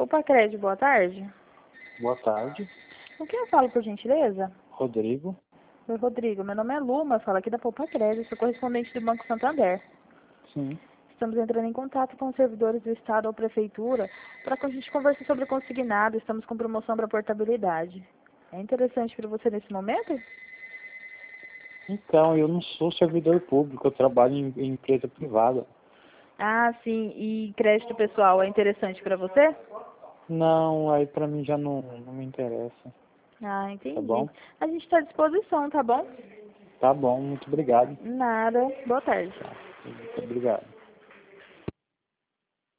Poupa Crédito, boa tarde. Boa tarde. Com quem eu falo, por gentileza? Rodrigo. Oi, Rodrigo. Meu nome é Luma, eu falo aqui da Poupa Crédito, sou correspondente do Banco Santander. Sim. Estamos entrando em contato com os servidores do Estado ou Prefeitura para que a gente converse sobre o consignado. Estamos com promoção para portabilidade. É interessante para você nesse momento? Então, eu não sou servidor público, eu trabalho em empresa privada. Ah, sim. E crédito pessoal é interessante para você? Não, aí pra mim já não me interessa. Ah, Tá entendi. bom? A gente está à disposição, tá bom? Tá bom, muito obrigado. Nada. Boa tarde. Tá, muito obrigado.